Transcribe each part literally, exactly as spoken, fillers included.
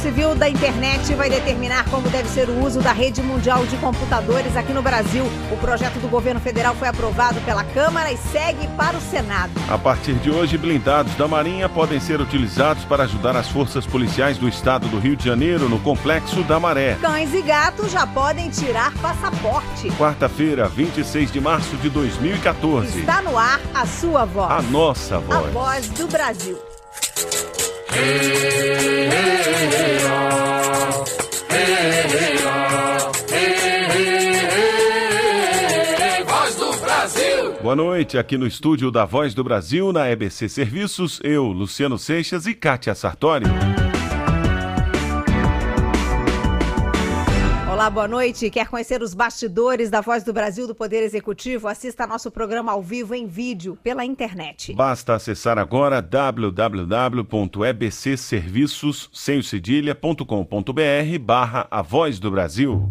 Civil da Internet vai determinar como deve ser o uso da rede mundial de computadores aqui no Brasil. O projeto do governo federal foi aprovado pela Câmara e segue para o Senado. A partir de hoje, blindados da Marinha podem ser utilizados para ajudar as forças policiais do estado do Rio de Janeiro no Complexo da Maré. Cães e gatos já podem tirar passaporte. Quarta-feira, vinte e seis de março de dois mil e quatorze. Está no ar a sua voz. A nossa voz. A voz do Brasil. Voz do Brasil. Boa noite, aqui no estúdio da Voz do Brasil, na E B C Serviços, eu, Luciano Seixas e Kátia Sartori. Olá, boa noite. Quer conhecer os bastidores da Voz do Brasil do Poder Executivo? Assista nosso programa ao vivo em vídeo pela internet. Basta acessar agora w w w ponto e b c serviços sem cedilha ponto com ponto b r barra a Voz do Brasil.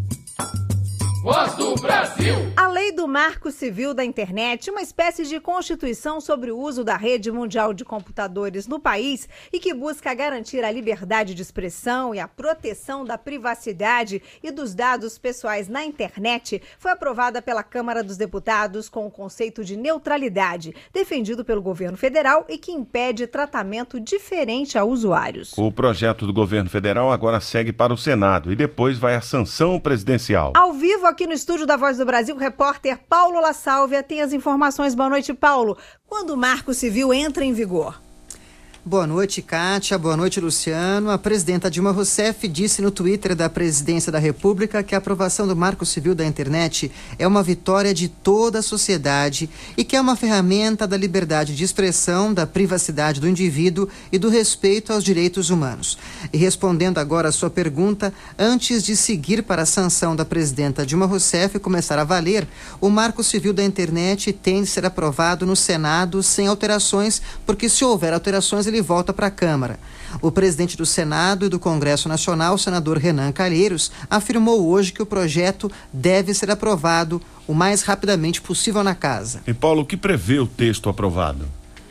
Voz do Brasil. A Lei do Marco Civil da Internet, uma espécie de constituição sobre o uso da rede mundial de computadores no país e que busca garantir a liberdade de expressão e a proteção da privacidade e dos dados pessoais na internet, foi aprovada pela Câmara dos Deputados com o conceito de neutralidade, defendido pelo governo federal e que impede tratamento diferente a usuários. O projeto do governo federal agora segue para o Senado e depois vai à sanção presidencial. Ao vivo, aqui no estúdio da Voz do Brasil, o repórter Paulo La Sálvia tem as informações. Boa noite, Paulo. Quando o Marco Civil entra em vigor? Boa noite, Kátia. Boa noite, Luciano. A presidenta Dilma Rousseff disse no Twitter da Presidência da República que a aprovação do Marco Civil da Internet é uma vitória de toda a sociedade e que é uma ferramenta da liberdade de expressão, da privacidade do indivíduo e do respeito aos direitos humanos. E respondendo agora a sua pergunta, antes de seguir para a sanção da presidenta Dilma Rousseff e começar a valer, o Marco Civil da Internet tem de ser aprovado no Senado sem alterações, porque se houver alterações, ele volta para a Câmara. O presidente do Senado e do Congresso Nacional, o senador Renan Calheiros, afirmou hoje que o projeto deve ser aprovado o mais rapidamente possível na casa. E Paulo, o que prevê o texto aprovado?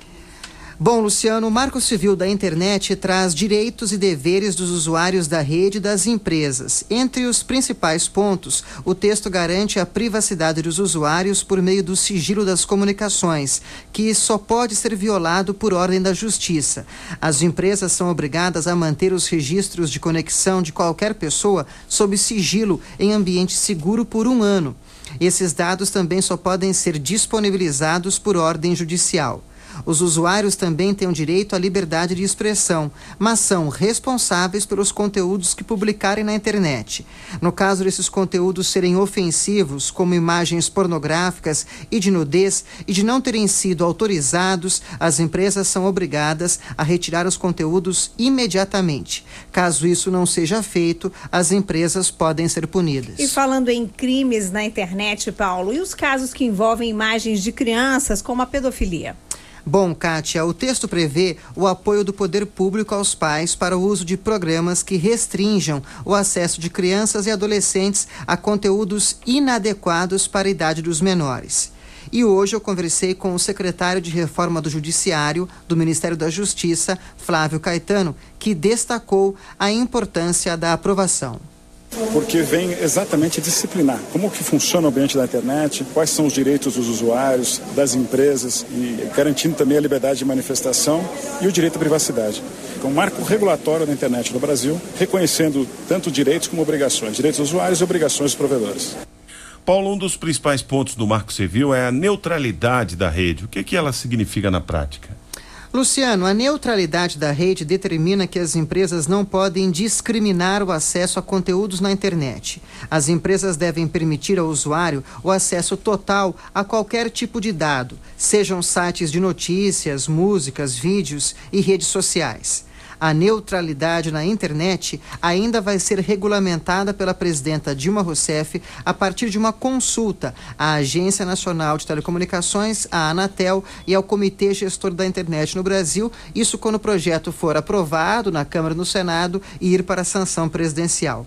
Bom, Luciano, o Marco Civil da Internet traz direitos e deveres dos usuários da rede e das empresas. Entre os principais pontos, o texto garante a privacidade dos usuários por meio do sigilo das comunicações, que só pode ser violado por ordem da Justiça. As empresas são obrigadas a manter os registros de conexão de qualquer pessoa sob sigilo em ambiente seguro por um ano. Esses dados também só podem ser disponibilizados por ordem judicial. Os usuários também têm o direito à liberdade de expressão, mas são responsáveis pelos conteúdos que publicarem na internet. No caso desses conteúdos serem ofensivos, como imagens pornográficas e de nudez, e de não terem sido autorizados, as empresas são obrigadas a retirar os conteúdos imediatamente. Caso isso não seja feito, as empresas podem ser punidas. E falando em crimes na internet, Paulo, e os casos que envolvem imagens de crianças, como a pedofilia? Bom, Kátia, o texto prevê o apoio do poder público aos pais para o uso de programas que restringam o acesso de crianças e adolescentes a conteúdos inadequados para a idade dos menores. E hoje eu conversei com o secretário de Reforma do Judiciário do Ministério da Justiça, Flávio Caetano, que destacou a importância da aprovação. Porque vem exatamente disciplinar como que funciona o ambiente da internet, quais são os direitos dos usuários, das empresas, e garantindo também a liberdade de manifestação e o direito à privacidade. É um marco regulatório da internet no Brasil, reconhecendo tanto direitos como obrigações, direitos dos usuários e obrigações dos provedores. Paulo, um dos principais pontos do Marco Civil é a neutralidade da rede. O que que ela significa na prática? Luciano, a neutralidade da rede determina que as empresas não podem discriminar o acesso a conteúdos na internet. As empresas devem permitir ao usuário o acesso total a qualquer tipo de dado, sejam sites de notícias, músicas, vídeos e redes sociais. A neutralidade na internet ainda vai ser regulamentada pela presidenta Dilma Rousseff a partir de uma consulta à Agência Nacional de Telecomunicações, à Anatel e ao Comitê Gestor da Internet no Brasil, isso quando o projeto for aprovado na Câmara e no Senado e ir para a sanção presidencial.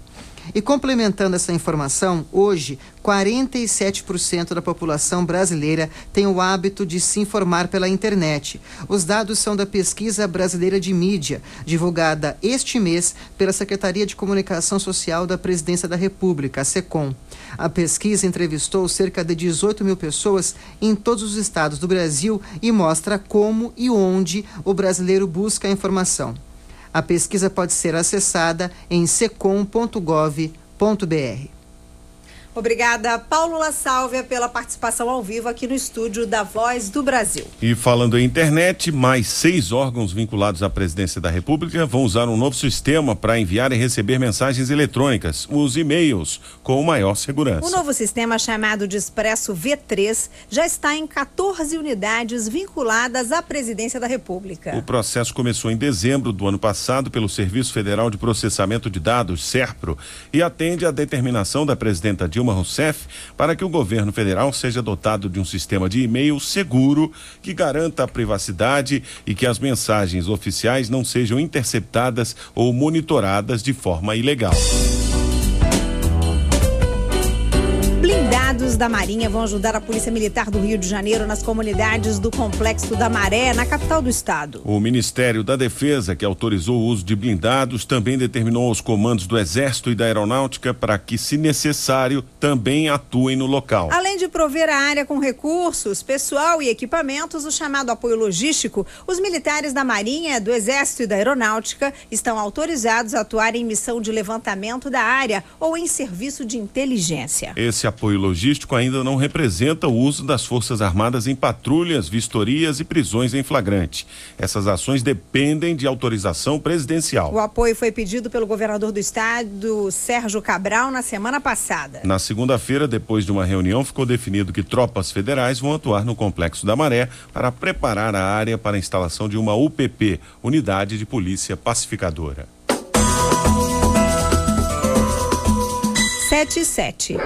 E complementando essa informação, hoje, quarenta e sete por cento da população brasileira tem o hábito de se informar pela internet. Os dados são da Pesquisa Brasileira de Mídia, divulgada este mês pela Secretaria de Comunicação Social da Presidência da República, a SECOM. A pesquisa entrevistou cerca de dezoito mil pessoas em todos os estados do Brasil e mostra como e onde o brasileiro busca a informação. A pesquisa pode ser acessada em secom ponto gov ponto br. Obrigada, Paulo La Sálvia, pela participação ao vivo aqui no estúdio da Voz do Brasil. E falando em internet, mais seis órgãos vinculados à Presidência da República vão usar um novo sistema para enviar e receber mensagens eletrônicas, os e-mails, com maior segurança. O novo sistema, chamado de Expresso V três, já está em quatorze unidades vinculadas à Presidência da República. O processo começou em dezembro do ano passado pelo Serviço Federal de Processamento de Dados, SERPRO, e atende à determinação da presidenta Dilma Rousseff para que o governo federal seja dotado de um sistema de e-mail seguro que garanta a privacidade e que as mensagens oficiais não sejam interceptadas ou monitoradas de forma ilegal. Blindados da Marinha vão ajudar a Polícia Militar do Rio de Janeiro nas comunidades do Complexo da Maré, na capital do estado. O Ministério da Defesa, que autorizou o uso de blindados, também determinou aos comandos do Exército e da Aeronáutica para que, se necessário, também atuem no local. Além de prover a área com recursos, pessoal e equipamentos, o chamado apoio logístico, os militares da Marinha, do Exército e da Aeronáutica estão autorizados a atuar em missão de levantamento da área ou em serviço de inteligência. Esse apoio logístico ainda não representa o uso das Forças Armadas em patrulhas, vistorias e prisões em flagrante. Essas ações dependem de autorização presidencial. O apoio foi pedido pelo governador do estado, Sérgio Cabral, na semana passada. Na segunda-feira, depois de uma reunião, ficou definido que tropas federais vão atuar no Complexo da Maré para preparar a área para a instalação de uma U P P, Unidade de Polícia Pacificadora. sete e sete.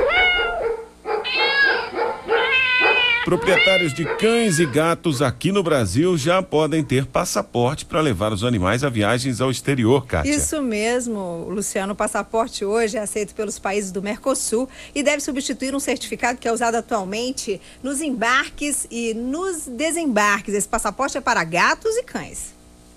Proprietários de cães e gatos aqui no Brasil já podem ter passaporte para levar os animais a viagens ao exterior, Kátia. Isso mesmo, Luciano. O passaporte hoje é aceito pelos países do Mercosul e deve substituir um certificado que é usado atualmente nos embarques e nos desembarques. Esse passaporte é para gatos e cães.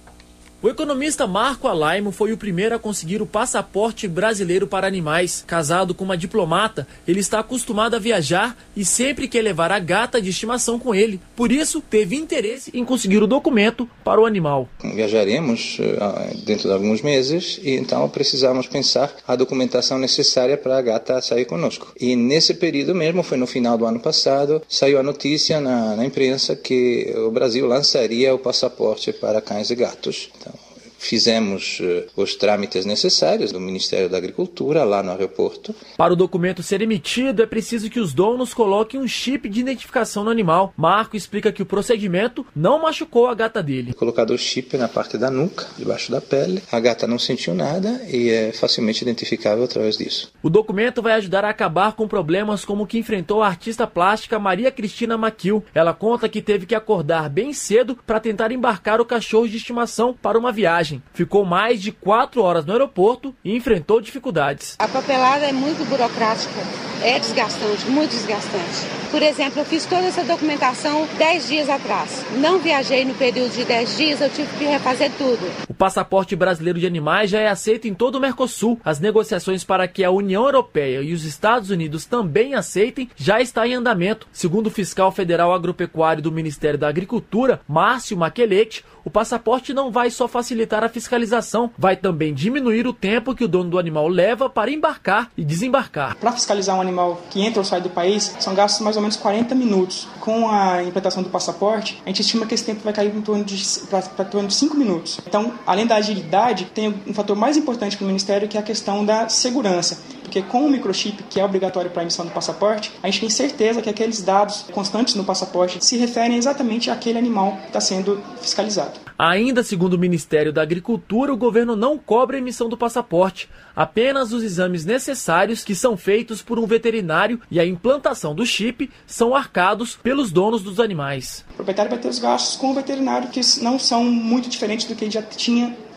O economista Marco Alaimo foi o primeiro a conseguir o passaporte brasileiro para animais. Casado com uma diplomata, ele está acostumado a viajar e sempre quer levar a gata de estimação com ele. Por isso, teve interesse em conseguir o documento para o animal. Viajaremos uh, dentro de alguns meses e então precisamos pensar a documentação necessária para a gata sair conosco. E nesse período mesmo, foi no final do ano passado, saiu a notícia na, na imprensa que o Brasil lançaria o passaporte para cães e gatos. Então, fizemos uh, os trâmites necessários do Ministério da Agricultura lá no aeroporto. Para o documento ser emitido, é preciso que os donos coloquem um chip de identificação no animal. Marco explica que o procedimento não machucou a gata dele. Colocado o chip na parte da nuca, debaixo da pele. A gata não sentiu nada e é facilmente identificável através disso. O documento vai ajudar a acabar com problemas como o que enfrentou a artista plástica Maria Cristina Maquil. Ela conta que teve que acordar bem cedo para tentar embarcar o cachorro de estimação para uma viagem. Ficou mais de quatro horas no aeroporto e enfrentou dificuldades. A papelada é muito burocrática, é desgastante, muito desgastante. Por exemplo, eu fiz toda essa documentação dez dias atrás. Não viajei no período de dez dias, eu tive que refazer tudo. O passaporte brasileiro de animais já é aceito em todo o Mercosul. As negociações para que a União Europeia e os Estados Unidos também aceitem já está em andamento. Segundo o fiscal federal agropecuário do Ministério da Agricultura, Márcio Maquelete, o passaporte não vai só facilitar a fiscalização, vai também diminuir o tempo que o dono do animal leva para embarcar e desembarcar. Para fiscalizar um animal que entra ou sai do país, são gastos mais ou menos quarenta minutos. Com a implantação do passaporte, a gente estima que esse tempo vai cair em torno de, para torno de cinco minutos. Então, além da agilidade, tem um fator mais importante para o Ministério, que é a questão da segurança. Porque com o microchip, que é obrigatório para a emissão do passaporte, a gente tem certeza que aqueles dados constantes no passaporte se referem exatamente àquele animal que está sendo fiscalizado. Ainda segundo o Ministério da Agricultura, o governo não cobra a emissão do passaporte, apenas os exames necessários que são feitos por um veterinário e a implantação do chip são arcados pelos donos dos animais. O proprietário vai ter os gastos com o veterinário, que não são muito diferentes do que ele já tinha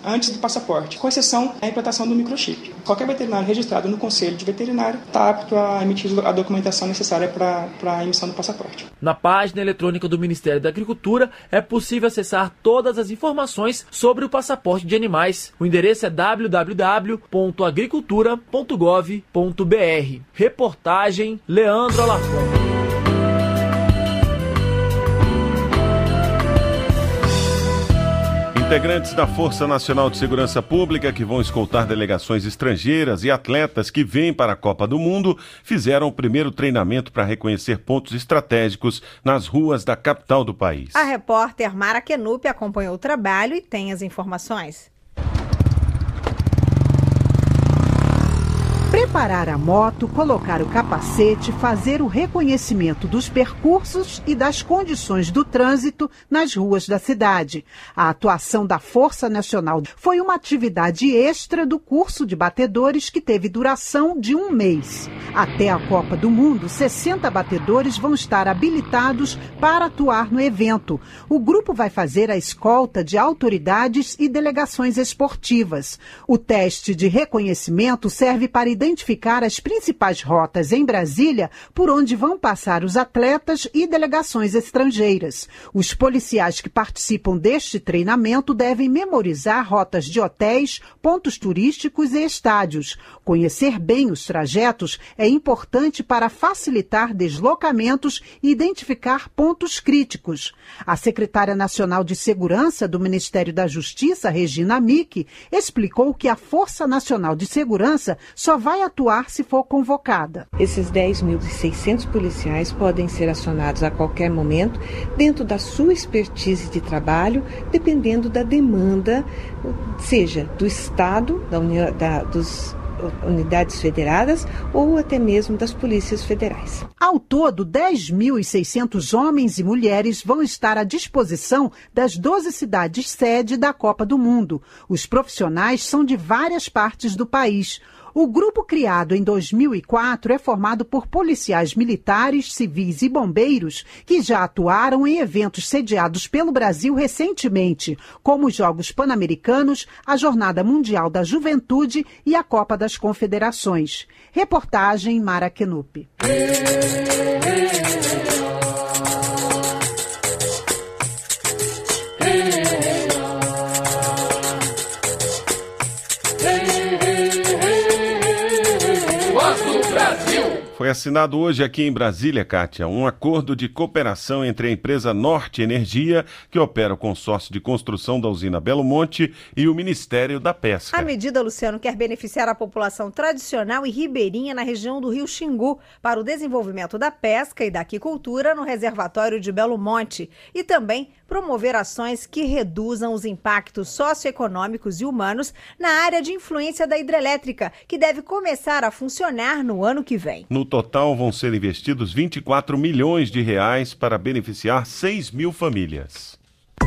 antes do passaporte, com exceção da implantação do microchip. Qualquer veterinário registrado no Conselho de Veterinário está apto a emitir a documentação necessária para a emissão do passaporte. Na página eletrônica do Ministério da Agricultura é possível acessar todas as informações sobre o passaporte de animais. O endereço é w w w ponto agricultura ponto gov ponto b r. Reportagem Leandro Alarcon. Integrantes da Força Nacional de Segurança Pública, que vão escoltar delegações estrangeiras e atletas que vêm para a Copa do Mundo, fizeram o primeiro treinamento para reconhecer pontos estratégicos nas ruas da capital do país. A repórter Mara Kenup acompanhou o trabalho e tem as informações. Preparar a moto, colocar o capacete, fazer o reconhecimento dos percursos e das condições do trânsito nas ruas da cidade. A atuação da Força Nacional foi uma atividade extra do curso de batedores que teve duração de um mês. Até a Copa do Mundo, sessenta batedores vão estar habilitados para atuar no evento. O grupo vai fazer a escolta de autoridades e delegações esportivas. O teste de reconhecimento serve para identificar identificar as principais rotas em Brasília por onde vão passar os atletas e delegações estrangeiras. Os policiais que participam deste treinamento devem memorizar rotas de hotéis, pontos turísticos e estádios. Conhecer bem os trajetos é importante para facilitar deslocamentos e identificar pontos críticos. A secretária nacional de Segurança do Ministério da Justiça, Regina Mick, explicou que a Força Nacional de Segurança só vai atuar se for convocada. Esses dez mil e seiscentos policiais podem ser acionados a qualquer momento, dentro da sua expertise de trabalho, dependendo da demanda, seja do Estado, da União, da, dos unidades federadas ou até mesmo das polícias federais. Ao todo, dez mil e seiscentos homens e mulheres vão estar à disposição das doze cidades sede da Copa do Mundo. Os profissionais são de várias partes do país. O grupo, criado em dois mil e quatro, é formado por policiais militares, civis e bombeiros que já atuaram em eventos sediados pelo Brasil recentemente, como os Jogos Pan-Americanos, a Jornada Mundial da Juventude e a Copa das Confederações. Reportagem Mara Kenup. Foi assinado hoje aqui em Brasília, Kátia, um acordo de cooperação entre a empresa Norte Energia, que opera o consórcio de construção da usina Belo Monte, e o Ministério da Pesca. A medida, Luciano, quer beneficiar a população tradicional e ribeirinha na região do Rio Xingu para o desenvolvimento da pesca e da aquicultura no reservatório de Belo Monte e também promover ações que reduzam os impactos socioeconômicos e humanos na área de influência da hidrelétrica, que deve começar a funcionar no ano que vem. No total, vão ser investidos vinte e quatro milhões de reais para beneficiar seis mil famílias.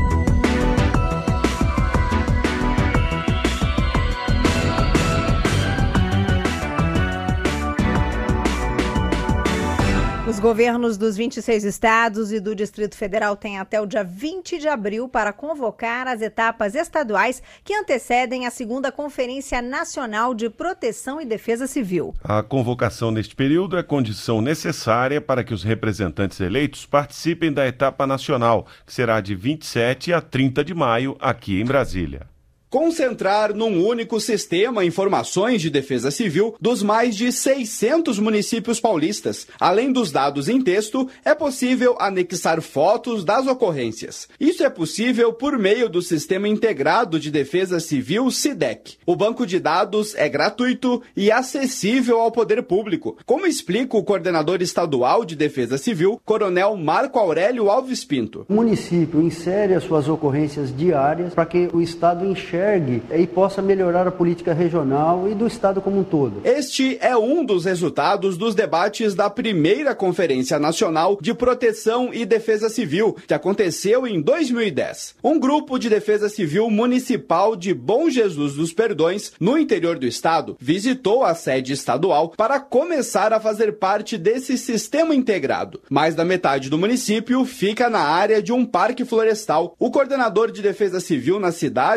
Os governos dos vinte e seis estados e do Distrito Federal têm até o dia vinte de abril para convocar as etapas estaduais que antecedem a segunda Conferência Nacional de Proteção e Defesa Civil. A convocação neste período é condição necessária para que os representantes eleitos participem da etapa nacional, que será de vinte e sete a trinta de maio aqui em Brasília. Concentrar num único sistema informações de defesa civil dos mais de seiscentos municípios paulistas. Além dos dados em texto, é possível anexar fotos das ocorrências. Isso é possível por meio do Sistema Integrado de Defesa Civil, SIDEC. O banco de dados é gratuito e acessível ao poder público, como explica o coordenador estadual de Defesa Civil, Coronel Marco Aurélio Alves Pinto. O município insere as suas ocorrências diárias para que o Estado enxergue e possa melhorar a política regional e do Estado como um todo. Este é um dos resultados dos debates da primeira Conferência Nacional de Proteção e Defesa Civil, que aconteceu em dois mil e dez. Um grupo de defesa civil municipal de Bom Jesus dos Perdões, no interior do estado, visitou a sede estadual para começar a fazer parte desse sistema integrado. Mais da metade do município fica na área de um parque florestal. O coordenador de defesa civil na cidade, Ivan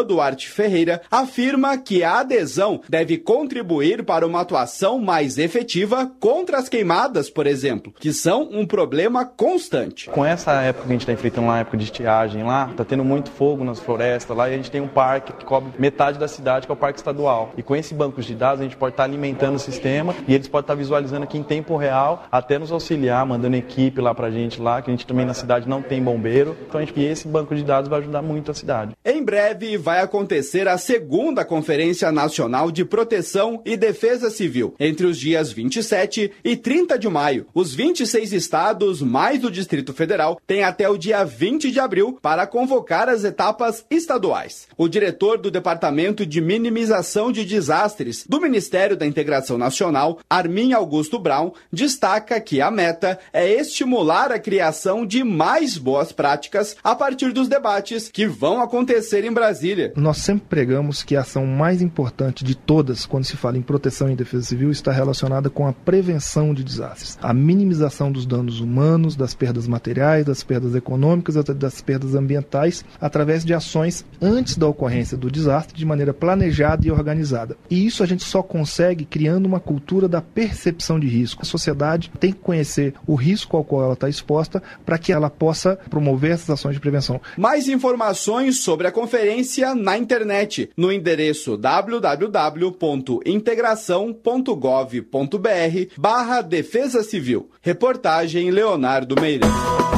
Duarte Ferreira, afirma que a adesão deve contribuir para uma atuação mais efetiva contra as queimadas, por exemplo, que são um problema constante. Com essa época que a gente está enfrentando lá, a época de estiagem lá, está tendo muito fogo nas florestas lá, e a gente tem um parque que cobre metade da cidade, que é o Parque Estadual. E com esse banco de dados a gente pode estar alimentando o sistema e eles podem estar visualizando aqui em tempo real, até nos auxiliar, mandando equipe lá pra gente lá, que a gente também na cidade não tem bombeiro. Então a gente, e esse banco de dados vai ajudar muito a cidade. Em breve vai acontecer a segunda Conferência Nacional de Proteção e Defesa Civil, entre os dias vinte e sete e trinta de maio. Os vinte e seis estados, mais o Distrito Federal, têm até o dia vinte de abril para convocar as etapas estaduais. O diretor do Departamento de Minimização de Desastres do Ministério da Integração Nacional, Armin Augusto Braun, destaca que a meta é estimular a criação de mais boas práticas a partir dos debates que vão acontecer em Brasília. Nós sempre pregamos que a ação mais importante de todas, quando se fala em proteção e defesa civil, está relacionada com a prevenção de desastres. A minimização dos danos humanos, das perdas materiais, das perdas econômicas, das perdas ambientais, através de ações antes da ocorrência do desastre, de maneira planejada e organizada. E isso a gente só consegue criando uma cultura da percepção de risco. A sociedade tem que conhecer o risco ao qual ela está exposta para que ela possa promover essas ações de prevenção. Mais informações sobre a conferência na internet, no endereço w w w ponto integração ponto gov ponto b r barra Defesa Civil. Reportagem Leonardo Meirelles.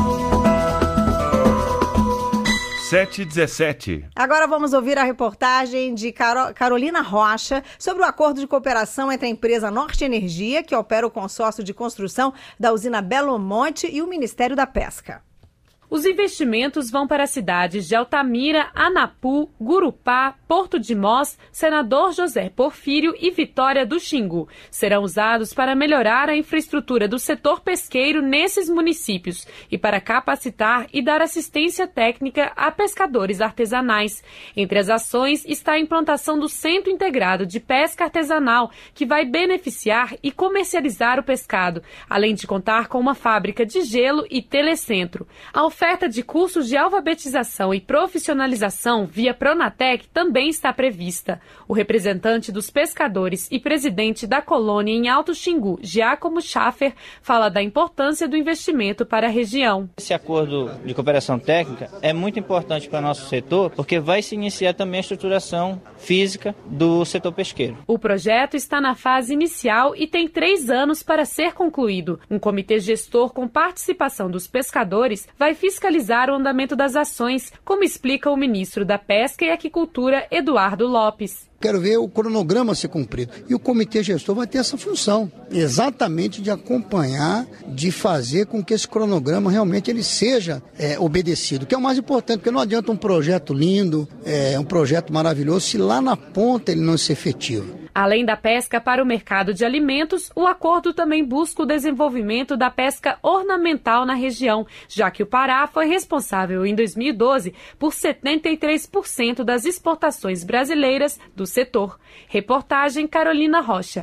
sete e dezessete. Agora vamos ouvir a reportagem de Caro- Carolina Rocha sobre o acordo de cooperação entre a empresa Norte Energia, que opera o consórcio de construção da usina Belo Monte, e o Ministério da Pesca. Os investimentos vão para as cidades de Altamira, Anapu, Gurupá, Porto de Mós, Senador José Porfírio e Vitória do Xingu. Serão usados para melhorar a infraestrutura do setor pesqueiro nesses municípios e para capacitar e dar assistência técnica a pescadores artesanais. Entre as ações está a implantação do Centro Integrado de Pesca Artesanal, que vai beneficiar e comercializar o pescado, além de contar com uma fábrica de gelo e telecentro. A oferta de cursos de alfabetização e profissionalização via Pronatec também está prevista. O representante dos pescadores e presidente da colônia em Alto Xingu, Giacomo Schaffer, fala da importância do investimento para a região. Esse acordo de cooperação técnica é muito importante para o nosso setor, porque vai se iniciar também a estruturação física do setor pesqueiro. O projeto está na fase inicial e tem três anos para ser concluído. Um comitê gestor com participação dos pescadores vai fiscalizar o andamento das ações, como explica o ministro da Pesca e Aquicultura, Eduardo Lopes. Quero ver o cronograma ser cumprido. E o comitê gestor vai ter essa função, exatamente de acompanhar, de fazer com que esse cronograma realmente ele seja é, obedecido, que é o mais importante, porque não adianta um projeto lindo, é, um projeto maravilhoso, se lá na ponta ele não ser efetivo. Além da pesca para o mercado de alimentos, o acordo também busca o desenvolvimento da pesca ornamental na região, já que o Pará foi responsável em dois mil e doze por setenta e três por cento das exportações brasileiras do setor. Reportagem Carolina Rocha.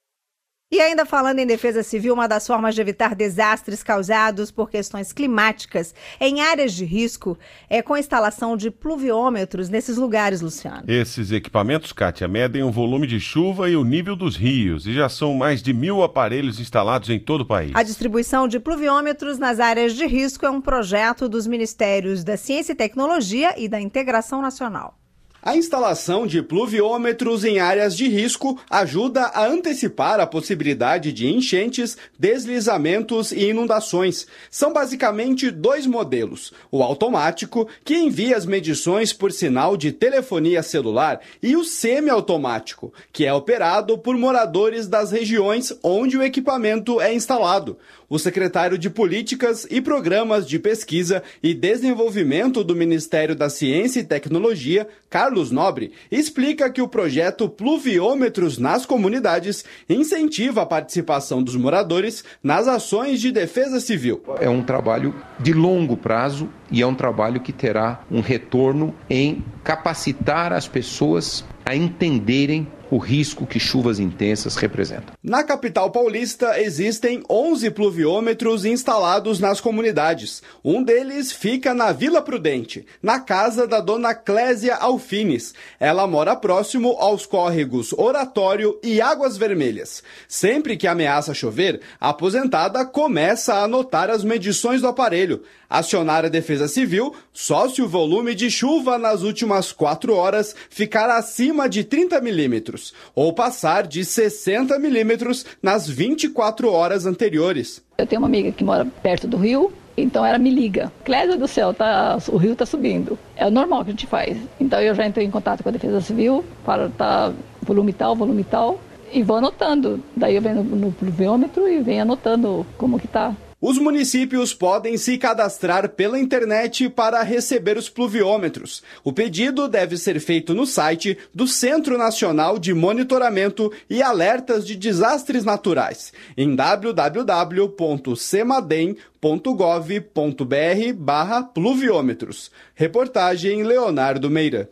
E ainda falando em defesa civil, uma das formas de evitar desastres causados por questões climáticas em áreas de risco é com a instalação de pluviômetros nesses lugares, Luciano. Esses equipamentos, Kátia, medem o volume de chuva e o nível dos rios e já são mais de mil aparelhos instalados em todo o país. A distribuição de pluviômetros nas áreas de risco é um projeto dos Ministérios da Ciência e Tecnologia e da Integração Nacional. A instalação de pluviômetros em áreas de risco ajuda a antecipar a possibilidade de enchentes, deslizamentos e inundações. São basicamente dois modelos: o automático, que envia as medições por sinal de telefonia celular, e o semiautomático, que é operado por moradores das regiões onde o equipamento é instalado. O secretário de Políticas e Programas de Pesquisa e Desenvolvimento do Ministério da Ciência e Tecnologia, Carlos Nobre, explica que o projeto Pluviômetros nas Comunidades incentiva a participação dos moradores nas ações de defesa civil. É um trabalho de longo prazo e é um trabalho que terá um retorno em capacitar as pessoas a entenderem o risco que chuvas intensas representam. Na capital paulista existem onze pluviômetros instalados nas comunidades. Um deles fica na Vila Prudente, na casa da dona Clésia Alfines. Ela mora próximo aos córregos Oratório e Águas Vermelhas. Sempre que ameaça chover, a aposentada começa a anotar as medições do aparelho, acionar a Defesa Civil só se o volume de chuva nas últimas quatro horas ficar acima de trinta milímetros, ou passar de sessenta milímetros nas vinte e quatro horas anteriores. Eu tenho uma amiga que mora perto do rio, então ela me liga. Clésia do céu, tá, o rio está subindo. É o normal que a gente faz. Então eu já entrei em contato com a Defesa Civil, para tá volume tal, volume tal, e vou anotando. Daí eu venho no, no pluviômetro e venho anotando como que tá. Os municípios podem se cadastrar pela internet para receber os pluviômetros. O pedido deve ser feito no site do Centro Nacional de Monitoramento e Alertas de Desastres Naturais, em w w w ponto semadem ponto gov ponto br barra pluviômetros. Reportagem Leonardo Meira.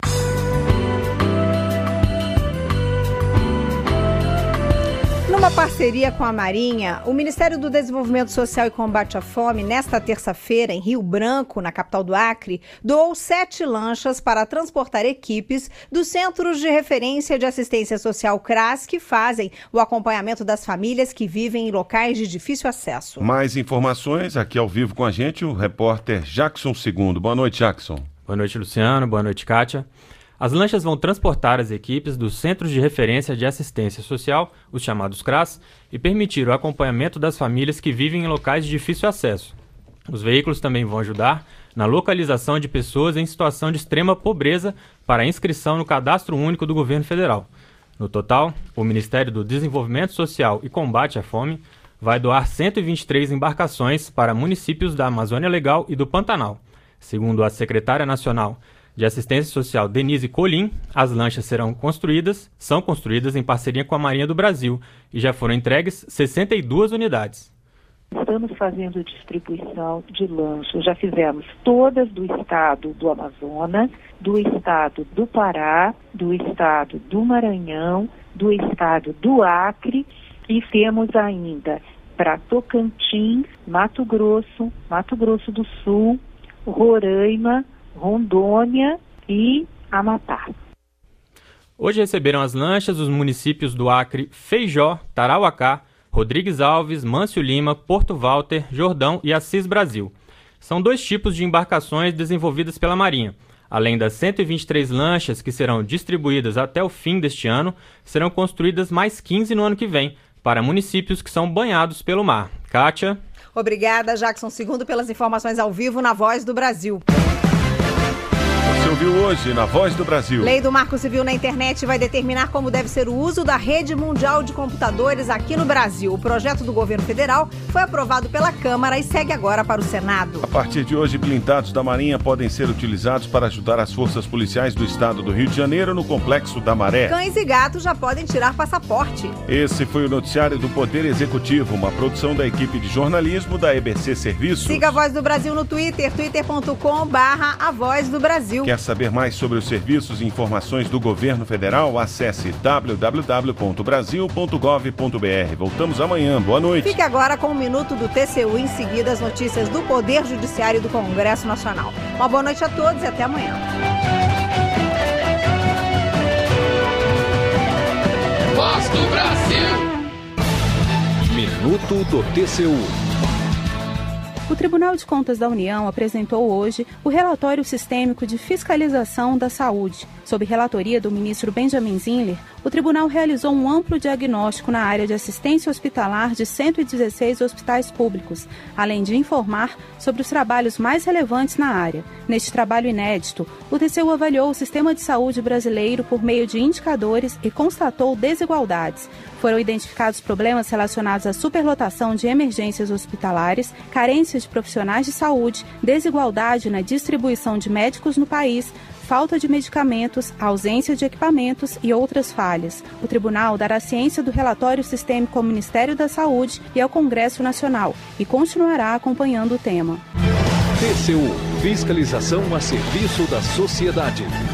Numa parceria com a Marinha, o Ministério do Desenvolvimento Social e Combate à Fome, nesta terça-feira, em Rio Branco, na capital do Acre, doou sete lanchas para transportar equipes dos Centros de Referência de Assistência Social C R A S, que fazem o acompanhamento das famílias que vivem em locais de difícil acesso. Mais informações aqui ao vivo com a gente, o repórter Jackson Segundo. Boa noite, Jackson. Boa noite, Luciano. Boa noite, Kátia. As lanchas vão transportar as equipes dos Centros de Referência de Assistência Social, os chamados C R A S, e permitir o acompanhamento das famílias que vivem em locais de difícil acesso. Os veículos também vão ajudar na localização de pessoas em situação de extrema pobreza para inscrição no Cadastro Único do Governo Federal. No total, o Ministério do Desenvolvimento Social e Combate à Fome vai doar cento e vinte e três embarcações para municípios da Amazônia Legal e do Pantanal. Segundo a secretária nacional de Assistência Social, Denise Colim, as lanchas serão construídas, são construídas em parceria com a Marinha do Brasil e já foram entregues sessenta e duas unidades. Estamos fazendo distribuição de lanchas, já fizemos todas do estado do Amazonas, do estado do Pará, do estado do Maranhão, do estado do Acre e temos ainda para Tocantins, Mato Grosso, Mato Grosso do Sul, Roraima, Rondônia e Amapá. Hoje receberam as lanchas os municípios do Acre, Feijó, Tarauacá, Rodrigues Alves, Mâncio Lima, Porto Walter, Jordão e Assis Brasil. São dois tipos de embarcações desenvolvidas pela Marinha. Além das cento e vinte e três lanchas que serão distribuídas até o fim deste ano, serão construídas mais quinze no ano que vem, para municípios que são banhados pelo mar. Kátia. Obrigada, Jackson Segundo, pelas informações ao vivo na Voz do Brasil. Você ouviu hoje na Voz do Brasil. Lei do Marco Civil na internet vai determinar como deve ser o uso da rede mundial de computadores aqui no Brasil. O projeto do governo federal foi aprovado pela Câmara e segue agora para o Senado. A partir de hoje, blindados da Marinha podem ser utilizados para ajudar as forças policiais do estado do Rio de Janeiro no Complexo da Maré. Cães e gatos já podem tirar passaporte. Esse foi o noticiário do Poder Executivo, uma produção da equipe de jornalismo da E B C Serviços. Siga a Voz do Brasil no Twitter, twitter ponto com barra a voz do Brasil. Quer saber mais sobre os serviços e informações do governo federal? Acesse w w w ponto brasil ponto gov ponto br. Voltamos amanhã. Boa noite. Fique agora com um minuto do T C U, em seguida as notícias do Poder Judiciário e do Congresso Nacional. Uma boa noite a todos e até amanhã. Voz do Brasil. Minuto do T C U. O Tribunal de Contas da União apresentou hoje o relatório sistêmico de fiscalização da saúde. Sob relatoria do ministro Benjamin Zinler, o tribunal realizou um amplo diagnóstico na área de assistência hospitalar de cento e dezesseis hospitais públicos, além de informar sobre os trabalhos mais relevantes na área. Neste trabalho inédito, o T C U avaliou o sistema de saúde brasileiro por meio de indicadores e constatou desigualdades. Foram identificados problemas relacionados à superlotação de emergências hospitalares, carências de profissionais de saúde, desigualdade na distribuição de médicos no país, falta de medicamentos, ausência de equipamentos e outras falhas. O tribunal dará ciência do relatório sistêmico ao Ministério da Saúde e ao Congresso Nacional e continuará acompanhando o tema. T C U, fiscalização a serviço da sociedade.